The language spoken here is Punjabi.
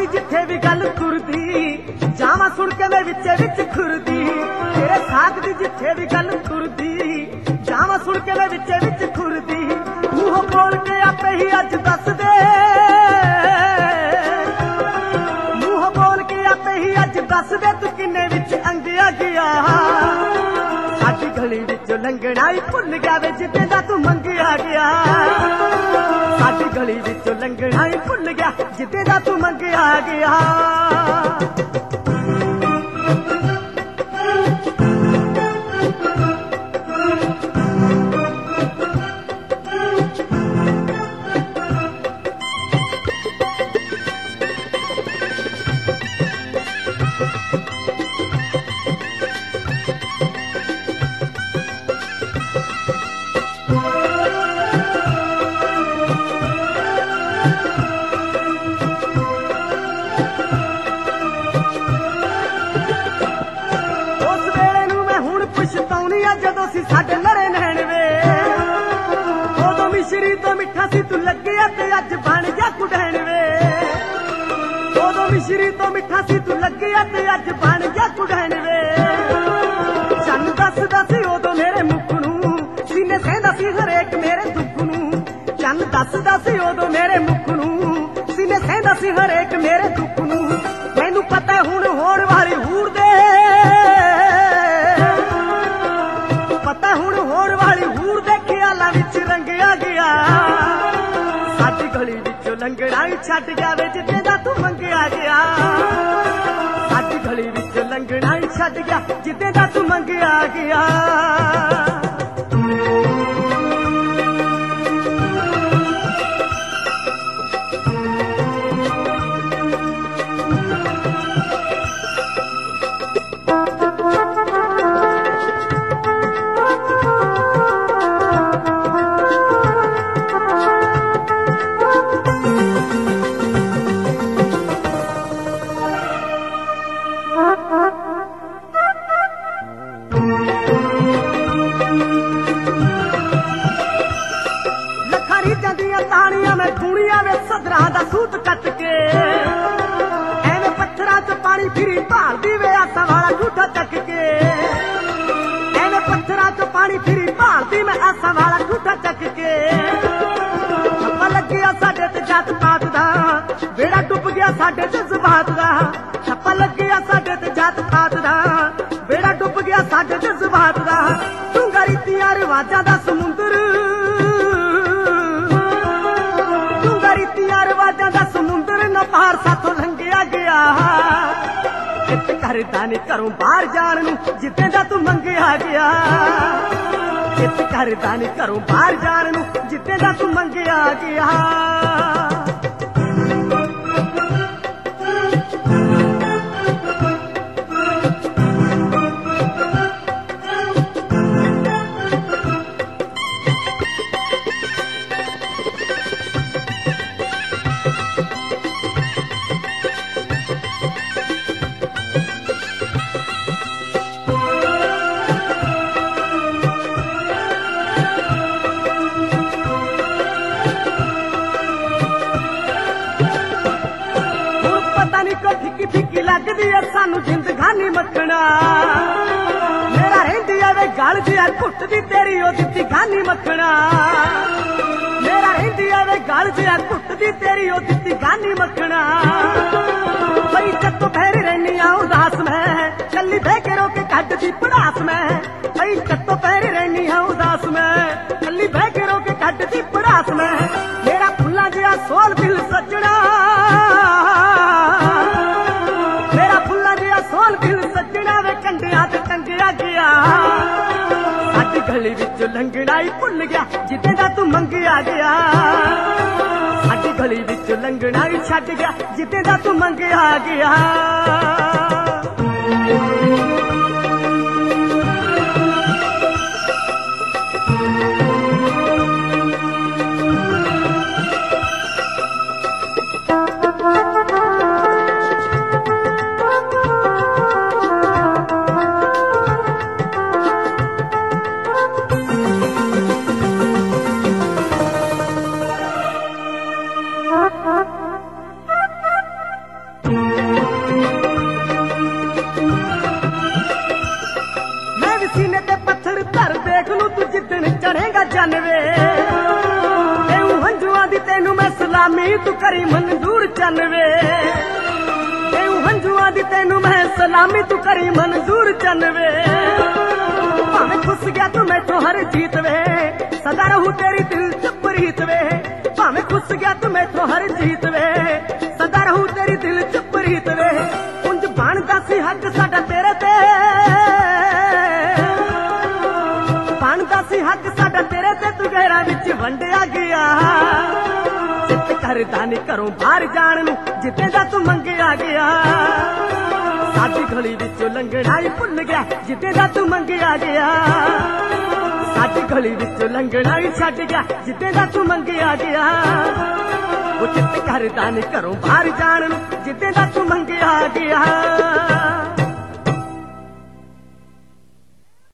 ਦੀ ਜਿੱਥੇ ਵੀ ਗੱਲ ਤੁਰਦੀ, ਜਾਵਾਂ ਸੁਣ ਕੇ ਮੈਂ ਵਿੱਚੇ ਵਿੱਚ ਖੁਰਦੀ। ਤੇਰੇ ਸਾਥ ਦੀ ਜਿੱਥੇ ਵੀ ਗੱਲ ਤੁਰਦੀ, ਜਾਵਾਂ ਸੁਣ ਕੇ ਮੈਂ ਵਿੱਚੇ ਵਿੱਚ ਖੁਰਦੀ। ਮੂੰਹ ਬੋਲ ਕੇ ਆਪੇ ਹੀ ਅੱਜ ਦੱਸ ਦੇ, ਮੂੰਹ ਬੋਲ ਕੇ ਆਪੇ ਹੀ ਅੱਜ ਦੱਸ ਦੇ, ਤੂੰ ਕਿੰਨੇ ਵਿੱਚ ਅੰਗਿਆ ਗਿਆ। ਸਾਡੀ ਗਲੀ ਵਿੱਚੋਂ ਲੰਘਣਾ ਹੀ ਭੁੱਲ ਗਿਆ ਵੇ ਜਿੱਦੇ ਦਾ ਤੂੰ ਮੰਗਿਆ ਗਿਆ। ਸਾਡੀ ਗਲੀ ਵਿੱਚੋਂ ਲੰਘਣਾ ਹੀ ਭੁੱਲ ਗਿਆ ਜਿੱਦੇ ਦਾ ਤੂੰ ਮੰਗਿਆ ਗਿਆ। ਜਦੋਂ ਸੀ ਸਾਡੇ ਲੜੇ ਨੈਣ ਵੇ, ਉਦੋਂ ਮਿਸ਼ਰੀ ਤੋਂ ਮਿੱਠਾ ਸੀ ਤੂੰ ਲੱਗਿਆ ਤੇ ਅੱਜ ਬਣ ਗਿਆ ਕੁੜੈਣ ਵੇ। ਉਦੋਂ ਮਿਸ਼ਰੀ ਤੋਂ ਮਿੱਠਾ ਸੀ ਤੂੰ ਲੱਗਿਆ ਤੇ ਅੱਜ ਬਣ ਗਿਆ ਕੁੜੈਣ ਵੇ। ਚੰਨ ਦੱਸਦਾ ਸੀ ਉਦੋਂ ਮੇਰੇ ਮੁਖ ਨੂੰ, ਸੀਨੇ ਸਹਿੰਦਾ ਸੀ ਹਰੇਕ ਮੇਰੇ ਦੁੱਖ ਨੂੰ। ਚੰਨ ਦੱਸਦਾ ਸੀ ਉਦੋਂ ਮੇਰੇ ਮੁਖ ਨੂੰ, ਸੀਨੇ ਸਹਿੰਦਾ ਸੀ ਹਰੇਕ ਮੇਰੇ ਦੁੱਖ ਨੂੰ। ਮੈਨੂੰ ਪਤਾ ਹੁਣ ਹੋਣ ਵਾਲੀ ਹੂਰ ਦੇ, ਪਤਾ ਹੁਣ ਹੋਣ ਵਾਲੀ ਹੂਰ ਦੇ ਖਿਆਲਾਂ ਵਿੱਚ ਰੰਗਿਆ ਗਿਆ। ਸਾਡੀ ਗਲੀ ਵਿੱਚੋਂ ਲੰਘਣਾ ਹੀ ਛੱਡ ਗਿਆ ਵੇ ਜਿੱਦੇ ਦਾ ਤੂੰ ਮੰਗਿਆ ਗਿਆ। ਸਾਡੀ ਗਲੀ ਵਿੱਚੋਂ ਲੰਘਣਾ ਹੀ ਛੱਡ ਗਿਆ ਜਿੱਦੇ ਦਾ ਤੂੰ ਮੰਗਿਆ ਗਿਆ। ਤਾਣੀਆਂ ਮੈਂ ਖੂਣੀਆਂ ਵੇ ਸਦਰਾਂ ਦਾ ਸੂਤ ਕੱਟ ਕੇ, ਐਵੇਂ ਪੱਥਰਾਂ 'ਚ ਪਾਣੀ ਫਿਰੀ ਭਾਲਦੀ ਵੇ ਆਸਾਂ ਵਾਲਾ ਝੂਠਾ ਚੱਕ ਕੇ। ਐਵੇਂ ਪੱਥਰਾਂ 'ਚ ਪਾਣੀ ਫਿਰੀ ਭਾਲਦੀ ਮੈਂ ਆਸਾਂ ਵਾਲਾ ਝੂਠਾ ਚੱਕ ਕੇ। ਛੱਪਾ ਲੱਗਿਆ ਸਾਡੇ ਤੇ ਜਾਤ ਪਾਤ ਦਾ, ਬੇੜਾ ਡੁੱਬ ਗਿਆ ਸਾਡੇ ਜਜ਼ਬਾਤ ਦਾ। ਛੱਪਾ ਲੱਗਿਆ ਸਾਡੇ ਤੇ ਜਾਤ ਪਾਤ ਦਾ, ਬੇੜਾ ਡੁੱਬ ਗਿਆ ਸਾਡੇ ਜਜ਼ਬਾਤ ਦਾ। ਡੂੰਘਾ ਰੀਤੀਆਂ ਰਿਵਾਜਾਂ ਦਾ ਸਮੁੰਦਰ, ਰੀਤੀਆਂ ਰਿਵਾਜਾਂ ਦਾ ਸਮੁੰਦਰ ਨਾ ਪਾਰ ਸਾਥੋਂ ਲੰਘਿਆ ਗਿਆ। ਚਿੱਤ ਕਰਦਾ ਨੀ ਘਰੋਂ ਬਾਹਰ ਜਾਣ ਨੂੰ ਜਿੱਦੇ ਦਾ ਤੂੰ ਮੰਗਿਆ ਗਿਆ। ਚਿੱਤ ਕਰਦਾ ਨੀ ਘਰੋਂ ਬਾਹਰ ਜਾਣ ਨੂੰ ਜਿੱਦੇ ਦਾ ਤੂੰ ਮੰਗਿਆ ਗਿਆ। ਫਿੱਕੀ ਫਿੱਕੀ ਲੱਗਦੀ ਐ ਸਾਨੂੰ ਜ਼ਿੰਦਗਾਨੀ ਮੱਖਣਾ। ਮੇਰਾ ਰਹਿੰਦੀ ਐ ਵੇ ਗਲ ਜਿਹਾ ਘੁੱਟਦੀ ਤੇਰੀ ਉਹ ਦਿੱਤੀ ਗਾਨੀ ਮੱਖਣਾ। ਮੇਰਾ ਰਹਿੰਦੀ ਐ ਵੇ ਗਲ ਜਿਹਾ ਘੁੱਟਦੀ ਤੇਰੀ ਉਹ ਦਿੱਤੀ ਗਾਨੀ ਮੱਖਣਾ। ਬਈ ਚੱਤੋਂ ਫੇਰ ਰਹਿਨੀ ਆ ਉਦਾਸ ਮੈਂ, ਕੱਲੀ ਬਹਿ ਕੇ ਰੋ ਕੇ ਕੱਢਦੀ ਪੜਾਸ ਮੈਂ। ਬਈ ਚੱਤੋਂ ਫੇਰ ਰਹਿਨੀ ਆ ਉਦਾਸ ਮੈਂ, ਕੱਲੀ ਬਹਿ ਕੇ ਰੋ ਕੇ ਕੱਢਦੀ ਪੜਾਸ ਮੈਂ। ਮੇਰਾ ਫੁੱਲਾਂ ਜਿਹਾ ਸੋਲ ਦਿਲ ਸੱਜਣਾ, ਮੇਰਾ ਫੁੱਲਾਂ ਜਿਹਾ ਸੋਲ ਦਿਲ ਸੱਜਣਾ ਵੇ ਕੰਡਿਆਂ ਤੇ ਟੰਗਿਆ ਗਿਆ। ਸਾਡੀ ਗਲੀ ਵਿੱਚੋਂ ਲੰਘਣਾ ਹੀ ਭੁੱਲ ਗਿਆ ਜਿੱਦੇ ਦਾ ਤੂੰ ਮੰਗਿਆ ਗਿਆ। ਸਾਡੀ ਗਲੀ ਵਿੱਚੋਂ ਲੰਘਣਾ ਹੀ ਛੱਡ ਗਿਆ ਜਿੱਦੇ ਦਾ ਤੂੰ ਮੰਗਿਆ ਗਿਆ। ਸਲਾਮੀ ਤੂੰ ਕਰੀ ਮਨਜ਼ੂਰ ਚੰਨਵੇ ਦੇਉ ਹੰਝੂਆਂ ਦੀ ਤੈਨੂੰ ਮੈਂ ਸਲਾਮੀ ਤੂੰ ਕਰੀ ਮਨਜ਼ੂਰ ਚੰਨਵੇ ਭਾਵੇਂ ਖੁੱਸ ਗਿਆ ਤੂੰ ਮੈਥੋਂ ਹਰ ਜੀਤ ਵੇ ਸਦਾ ਰਹੂ ਤੇਰੀ ਦਿਲ ਚ ਪ੍ਰੀਤ ਵੇ ਭਾਵੇਂ ਖੁੱਸ ਗਿਆ ਤੂੰ ਮੈਥੋਂ ਹਰ ਜੀਤ ਵੇ ਸਦਾ ਰਹੂ ਤੇਰੀ ਦਿਲ ਚ ਪ੍ਰੀਤ ਵੇ ਉਂਝ ਬਣਦਾ ਸੀ ਹੱਕ ਸਾਡਾ ਤੇਰੇ ਤੇ ਬਣਦਾ ਸੀ ਹੱਕ ਸਾਡਾ ਤੇਰੇ ਤੇ ਤੂੰ ਗਹਿਰਾਂ ਵਿੱਚ ਵੰਡਿਆ ਗਿਆ ਚਿੱਤ ਕਰਦਾ ਨੀ ਘਰੋਂ ਬਾਹਰ ਜਾਣ ਨੂੰ ਜਿੱਥੇ ਦਾ ਤੂੰ ਮੰਗਿਆ ਗਿਆ ਸਾਡੀ ਗਲੀ ਵਿੱਚੋਂ ਲੰਘਣਾ ਹੀ ਭੁੱਲ ਗਿਆ ਜਿੱਥੇ ਦਾ ਤੂੰ ਮੰਗਿਆ ਗਿਆ ਸਾਡੀ ਗਲੀ ਵਿੱਚੋਂ ਲੰਘਣਾ ਹੀ ਛੱਡ ਗਿਆ ਜਿੱਥੇ ਦਾ ਤੂੰ ਮੰਗਿਆ ਗਿਆ ਉਹ ਚਿੱਤ ਕਰਦਾ ਨੀ ਘਰੋਂ ਬਾਹਰ ਜਾਣ ਨੂੰ ਜਿੱਥੇ ਦਾ ਤੂੰ ਮੰਗਿਆ ਗਿਆ